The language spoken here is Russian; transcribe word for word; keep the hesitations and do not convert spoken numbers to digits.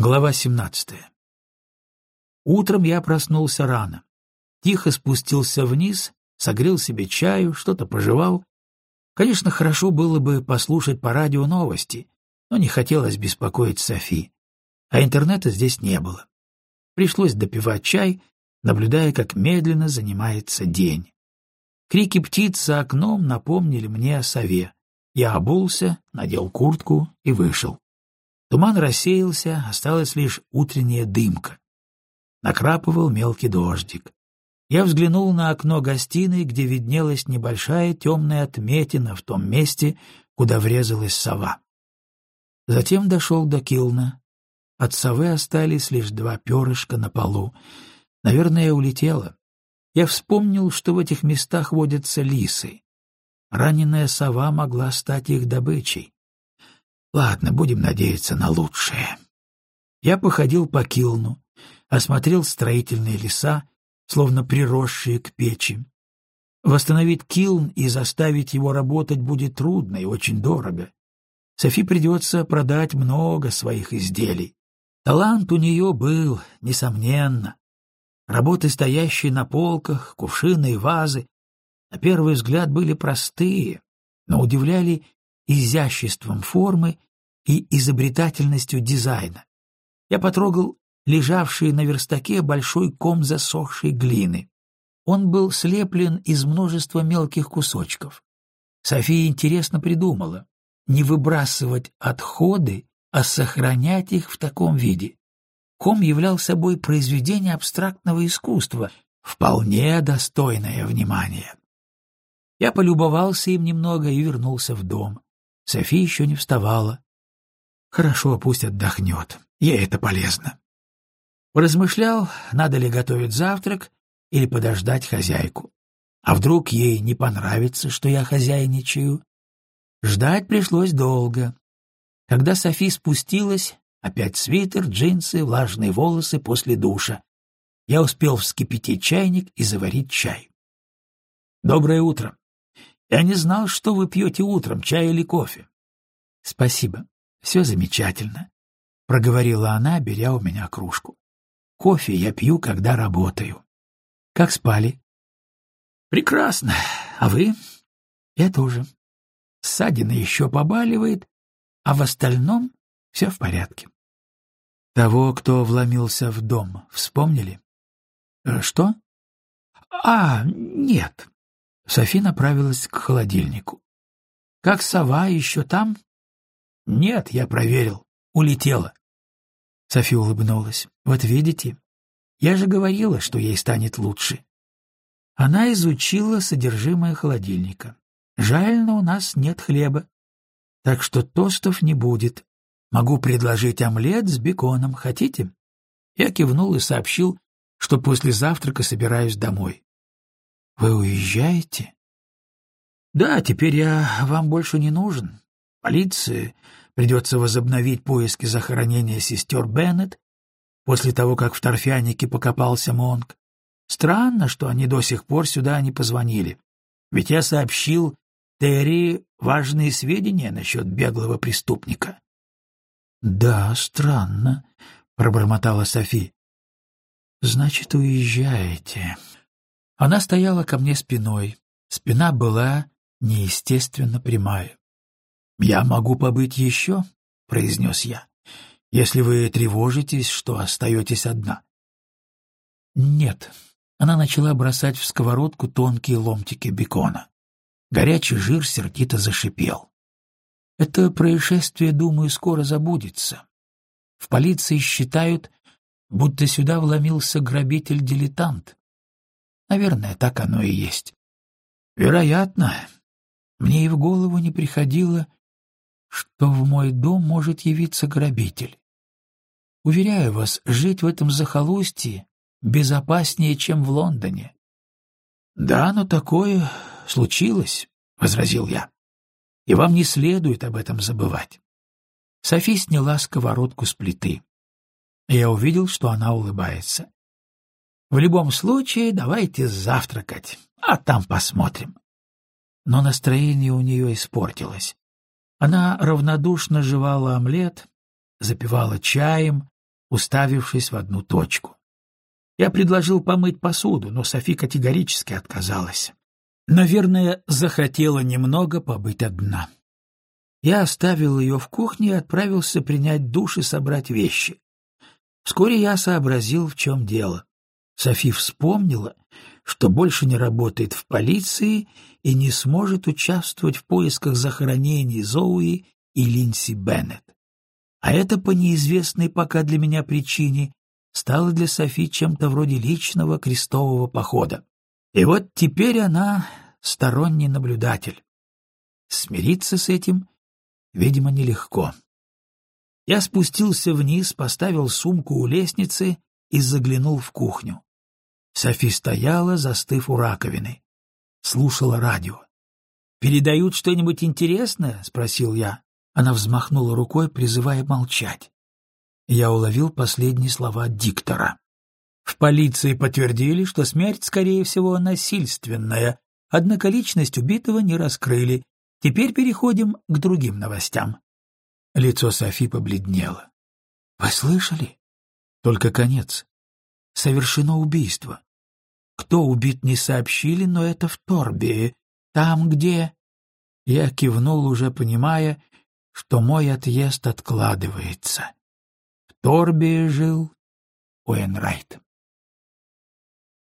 Глава семнадцатая. Утром я проснулся рано. Тихо спустился вниз, согрел себе чаю, что-то пожевал. Конечно, хорошо было бы послушать по радио новости, но не хотелось беспокоить Софи. А интернета здесь не было. Пришлось допивать чай, наблюдая, как медленно занимается день. Крики птиц за окном напомнили мне о сове. Я обулся, надел куртку и вышел. Туман рассеялся, осталась лишь утренняя дымка. Накрапывал мелкий дождик. Я взглянул на окно гостиной, где виднелась небольшая темная отметина в том месте, куда врезалась сова. Затем дошел до килна. От совы остались лишь два перышка на полу. Наверное, улетела. Я вспомнил, что в этих местах водятся лисы. Раненая сова могла стать их добычей. Ладно, будем надеяться на лучшее. Я походил по килну, осмотрел строительные леса, словно приросшие к печи. Восстановить килн и заставить его работать будет трудно и очень дорого. Софи придется продать много своих изделий. Талант у нее был, несомненно. Работы, стоящие на полках, кувшины и вазы, на первый взгляд были простые, но удивляли изяществом формы и изобретательностью дизайна. Я потрогал лежавший на верстаке большой ком засохшей глины. Он был слеплен из множества мелких кусочков. София интересно придумала не выбрасывать отходы, а сохранять их в таком виде. Ком являл собой произведение абстрактного искусства, вполне достойное внимания. Я полюбовался им немного и вернулся в дом. София еще не вставала. Хорошо, пусть отдохнет, ей это полезно. Поразмышлял, надо ли готовить завтрак или подождать хозяйку. А вдруг ей не понравится, что я хозяйничаю? Ждать пришлось долго. Когда Софи спустилась, опять свитер, джинсы, влажные волосы после душа. Я успел вскипятить чайник и заварить чай. «Доброе утро. Я не знал, что вы пьете утром, чай или кофе». «Спасибо. Все замечательно», — проговорила она, беря у меня кружку. «Кофе я пью, когда работаю». «Как спали?» «Прекрасно. А вы?» «Я тоже. Ссадина еще побаливает, а в остальном все в порядке». «Того, кто вломился в дом, вспомнили?» «Э, «Что?» «А, нет». Софи направилась к холодильнику. «Как сова еще там?» «Нет, я проверил. Улетела». Софи улыбнулась. «Вот видите, я же говорила, что ей станет лучше». Она изучила содержимое холодильника. «Жаль, но у нас нет хлеба, так что тостов не будет. Могу предложить омлет с беконом. Хотите?» Я кивнул и сообщил, что после завтрака собираюсь домой. «Вы уезжаете?» «Да, теперь я вам больше не нужен. Полиции придется возобновить поиски захоронения сестер Беннет после того, как в торфянике покопался Монк. Странно, что они до сих пор сюда не позвонили. Ведь я сообщил Терри важные сведения насчет беглого преступника». «Да, странно», — пробормотала Софи. «Значит, уезжаете». Она стояла ко мне спиной. Спина была неестественно прямая. «Я могу побыть еще?» — произнес я. «Если вы тревожитесь, что остаетесь одна». «Нет». Она начала бросать в сковородку тонкие ломтики бекона. Горячий жир сердито зашипел. «Это происшествие, думаю, скоро забудется. В полиции считают, будто сюда вломился грабитель-дилетант. Наверное, так оно и есть. Вероятно, мне и в голову не приходило, что в мой дом может явиться грабитель. Уверяю вас, жить в этом захолустье безопаснее, чем в Лондоне». «Да, но такое случилось», — возразил я. «И вам не следует об этом забывать». Софи сняла сковородку с плиты. Я увидел, что она улыбается. «В любом случае, давайте завтракать, а там посмотрим». Но настроение у нее испортилось. Она равнодушно жевала омлет, запивала чаем, уставившись в одну точку. Я предложил помыть посуду, но Софи категорически отказалась. Наверное, захотела немного побыть одна. Я оставил ее в кухне и отправился принять душ и собрать вещи. Вскоре я сообразил, в чем дело. Софи вспомнила, что больше не работает в полиции и не сможет участвовать в поисках захоронений Зоуи и Линдси Беннет. А это по неизвестной пока для меня причине стало для Софи чем-то вроде личного крестового похода. И вот теперь она сторонний наблюдатель. Смириться с этим, видимо, нелегко. Я спустился вниз, поставил сумку у лестницы и заглянул в кухню. Софи стояла, застыв у раковины. Слушала радио. «Передают что-нибудь интересное?» — спросил я. Она взмахнула рукой, призывая молчать. Я уловил последние слова диктора. В полиции подтвердили, что смерть, скорее всего, насильственная, однако личность убитого не раскрыли. Теперь переходим к другим новостям. Лицо Софи побледнело. «Вы слышали? Только конец. Совершено убийство. Кто убит, не сообщили, но это в Торбии, там, где...» Я кивнул, уже понимая, что мой отъезд откладывается. В Торбии жил Уэйнрайт.